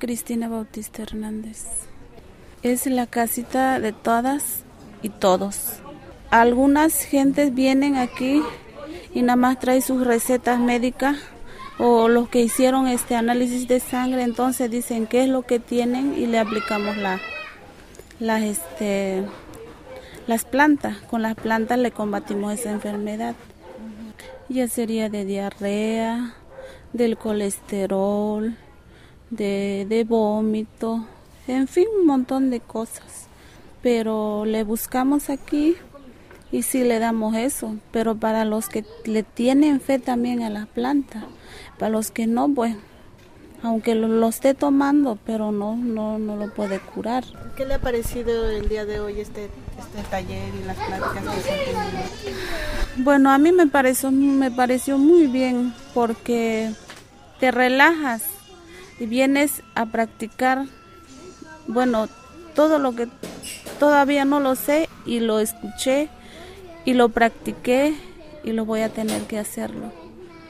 Cristina Bautista Hernández. Es la casita de todas y todos. Algunas gentes vienen aquí y nada más traen sus recetas médicas o los que hicieron análisis de sangre, entonces dicen qué es lo que tienen y le aplicamos las plantas. Con las plantas le combatimos esa enfermedad. Ya sería de diarrea, del colesterol, de vómito, en fin, un montón de cosas. Pero le buscamos aquí y sí le damos eso. Pero para los que le tienen fe también a la planta, para los que no, pues, aunque lo esté tomando, pero no lo puede curar. ¿Qué le ha parecido el día de hoy este taller y las pláticas que se han tenido? Bueno, a mí me pareció muy bien porque te relajas y vienes a practicar, bueno, todo lo que todavía no lo sé y lo escuché y lo practiqué y lo voy a tener que hacerlo.